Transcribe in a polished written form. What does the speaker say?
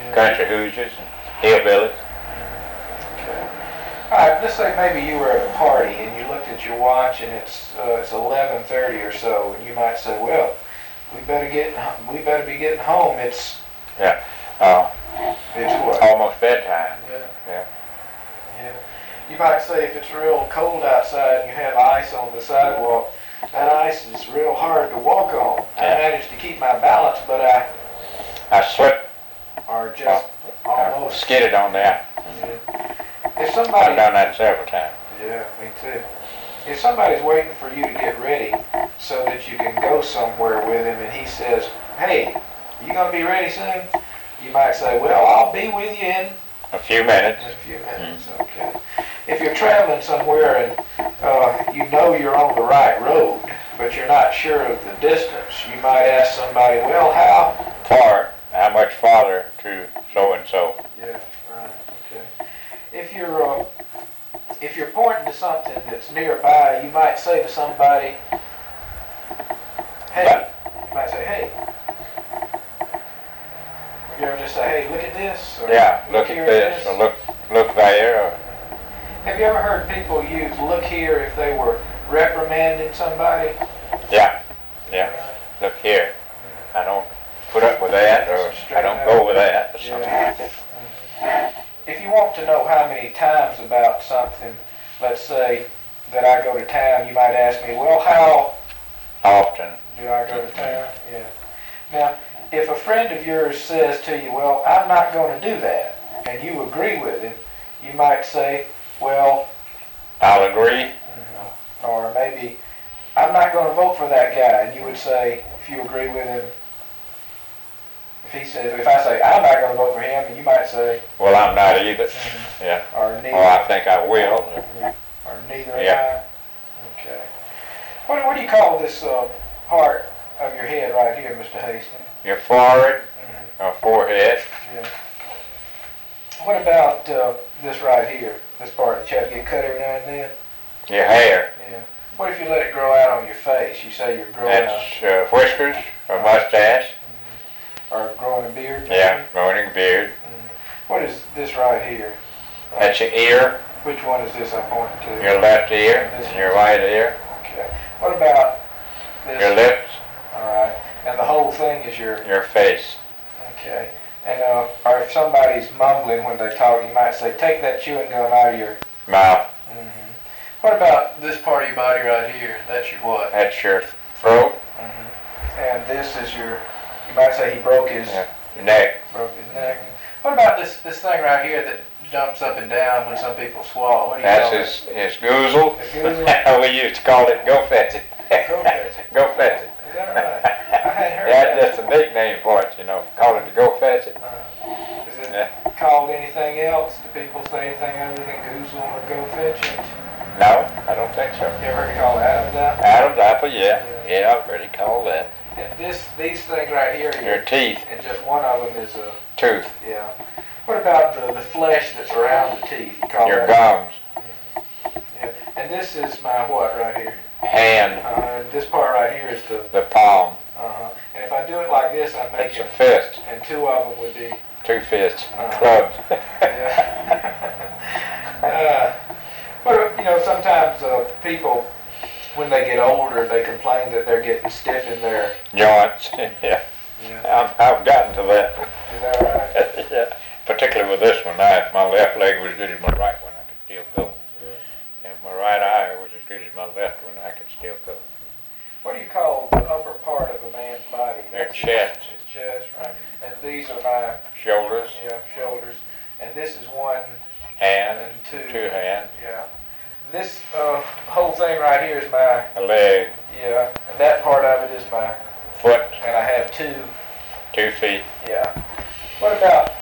country hoosiers and hillbillies. Okay. All right, let's say maybe you were at a party and you looked at your watch and it's 11:30 or so, and you might say, well, we better be getting home. It's what? Almost bedtime. Yeah. You might say if it's real cold outside and you have ice on the sidewalk, that ice is real hard to walk on. I managed to keep my balance, but I slipped or just almost skidded on that. Yeah. If somebody, I've done that several times. Yeah, me too. If somebody's waiting for you to get ready so that you can go somewhere with him and he says, hey, you going to be ready soon? You might say, well, I'll be with you in a few minutes. Okay. If you're traveling somewhere and you know you're on the right road, but you're not sure of the distance, you might ask somebody, well, how much farther to so-and-so? Yeah, right, okay. If you're pointing to something that's nearby, you might say to somebody, hey. You might say, hey. Would you ever just say, hey, look at this? Or, look at this, or look there. Or... Have you ever heard people use look here if they were reprimanding somebody? Yeah. Look here. I don't put up with that, or I don't go with that, or something like that. If you want to know how many times about something, let's say that I go to town, you might ask me, well, how often do I go to town? Yeah. Now, if a friend of yours says to you, well, I'm not going to do that, and you agree with him, you might say, well, I'll agree. Or maybe, I'm not going to vote for that guy, and you would say, if you agree with him, if I say, I'm not going to vote for him, and you might say, well, I'm not either. Yeah. Or neither. Or I think I will. Or neither am I. Okay. What do you call this part of your head right here, Mr. Hastings? Your forehead or forehead. Yeah. What about this right here? This part that you have to get cut every now and then? Your hair. Yeah. What if you let it grow out on your face? You say you're growing That's whiskers or mustache. Or growing a beard? Maybe? Yeah, growing a beard. What is this right here? That's your ear. Which one is this I'm pointing to? Your left ear and your right ear. Okay. What about this? Your lips. All right. And the whole thing is your face. Okay. And or if somebody's mumbling when they talk, you might say, take that chewing gum out of your mouth. What about this part of your body right here? That's your what? That's your throat. And this is you might say he broke his neck. Broke his neck. What about this thing right here that jumps up and down when some people swallow? What do you call it? That's his goozle. His goozle? We used to call it go fetch it. Go fetch it. Go fetch it. Is that right? I hadn't heard that. That's just a nickname for it, Call it the go fetch it. Is it called anything else? Do people say anything other than goozle or go fetch it? No, I don't think so. You ever heard it called Adam's apple? Adam's apple, yeah. I've heard it called that. And these things right here are your teeth. And just one of them is a tooth. Yeah. What about the flesh that's around the teeth? You call your that? gums. Yeah. And this is my what right here? Hand. And this part right here is the palm. And if I do it like this, I'm making a fist. And two of them would be 2 fists. Clubs. But sometimes people, when they get older, they complain that they're getting stiff in their joints. Yeah. I've gotten to that. Is that right? Yeah. Particularly with this one. My left leg was as good as my right one. I could still go. And my right eye was as good as my left one. I could still go. What do you call the upper part of a man's body? Their chest. His chest, right. And these are my shoulders. Yeah, shoulders. And this is one hand and two hands. Yeah. This whole thing right here is my leg. Yeah. And that part of it is my foot. And I have 2 feet. Yeah. What about